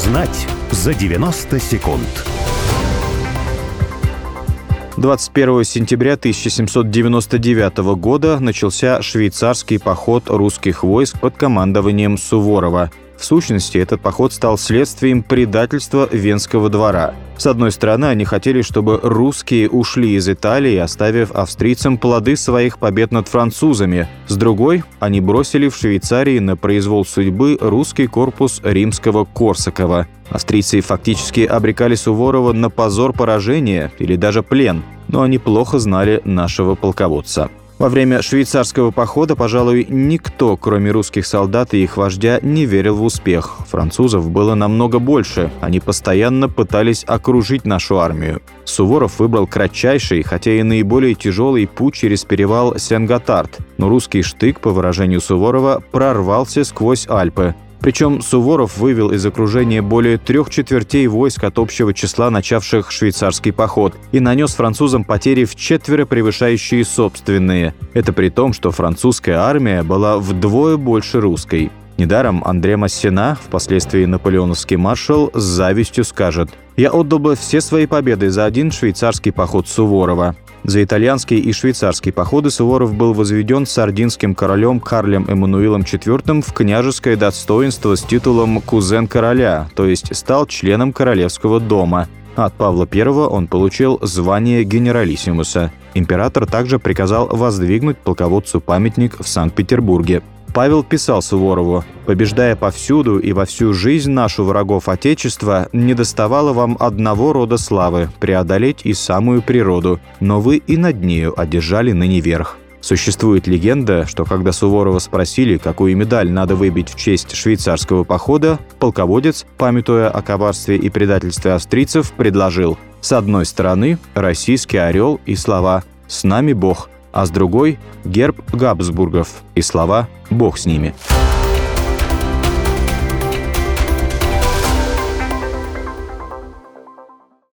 Узнать за 90 секунд. 21 сентября 1799 года начался швейцарский поход русских войск под командованием Суворова. В сущности, этот поход стал следствием предательства Венского двора. С одной стороны, они хотели, чтобы русские ушли из Италии, оставив австрийцам плоды своих побед над французами. С другой, они бросили в Швейцарии на произвол судьбы русский корпус римского Корсакова. Австрийцы фактически обрекали Суворова на позор поражения или даже плен, но они плохо знали нашего полководца. Во время швейцарского похода, пожалуй, никто, кроме русских солдат и их вождя, не верил в успех. Французов было намного больше. Они постоянно пытались окружить нашу армию. Суворов выбрал кратчайший, хотя и наиболее тяжелый путь через перевал Сен-Готард. Но русский штык, по выражению Суворова, прорвался сквозь Альпы. Причем Суворов вывел из окружения более 3/4 войск от общего числа начавших швейцарский поход и нанес французам потери вчетверо превышающие собственные. Это при том, что французская армия была вдвое больше русской. Недаром Андре Массена, впоследствии наполеоновский маршал, с завистью скажет: «Я отдал бы все свои победы за один швейцарский поход Суворова». За итальянские и швейцарские походы Суворов был возведен сардинским королем Карлем Эммануилом IV в княжеское достоинство с титулом «кузен короля», то есть стал членом королевского дома. От Павла I он получил звание генералиссимуса. Император также приказал воздвигнуть полководцу памятник в Санкт-Петербурге. Павел писал Суворову: «Побеждая повсюду и во всю жизнь нашу врагов Отечества, недоставало вам одного рода славы – преодолеть и самую природу, но вы и над нею одержали ныне верх». Существует легенда, что когда Суворова спросили, какую медаль надо выбить в честь швейцарского похода, полководец, памятуя о коварстве и предательстве австрийцев, предложил: с одной стороны российский орел и слова «С нами Бог», а с другой – герб Габсбургов и слова «Бог с ними».